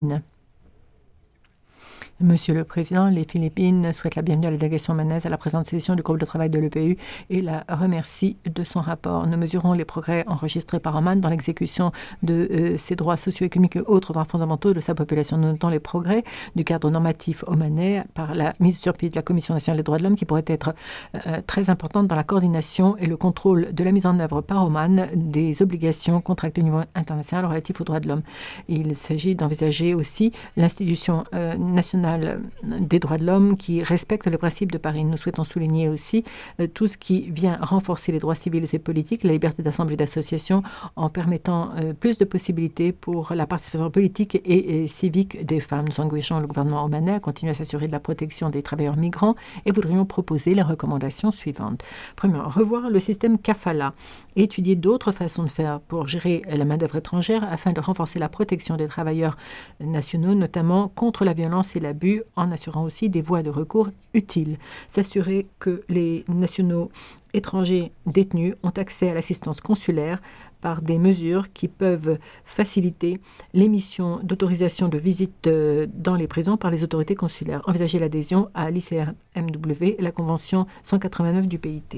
Monsieur le Président, les Philippines souhaitent la bienvenue à la délégation omanaise à la présente session du groupe de travail de l'EPU et la remercie de son rapport. Nous mesurons les progrès enregistrés par Oman dans l'exécution de ses droits socio-économiques et autres droits fondamentaux de sa population. Nous notons les progrès du cadre normatif omanais par la mise sur pied de la Commission nationale des droits de l'homme qui pourrait être très importante dans la coordination et le contrôle de la mise en œuvre par Oman des obligations contractées au niveau international relatives aux droits de l'homme. Il s'agit d'envisager aussi l'institution nationale des droits de l'homme qui respecte le principe de Paris. Nous souhaitons souligner aussi tout ce qui vient renforcer les droits civils et politiques, la liberté d'assemblée et d'association en permettant plus de possibilités pour la participation politique et civique des femmes. Nous engageons le gouvernement omanais à continuer à s'assurer de la protection des travailleurs migrants et voudrions proposer les recommandations suivantes. Premièrement, revoir le système kafala et étudier d'autres façons de faire pour gérer la main-d'œuvre étrangère afin de renforcer la protection des travailleurs nationaux, notamment contre la violence et l'abus, en assurant aussi des voies de recours utiles. S'assurer que les nationaux étrangers détenus ont accès à l'assistance consulaire par des mesures qui peuvent faciliter l'émission d'autorisation de visite dans les prisons par les autorités consulaires. Envisager l'adhésion à l'ICRMW et la Convention 189 du PIT.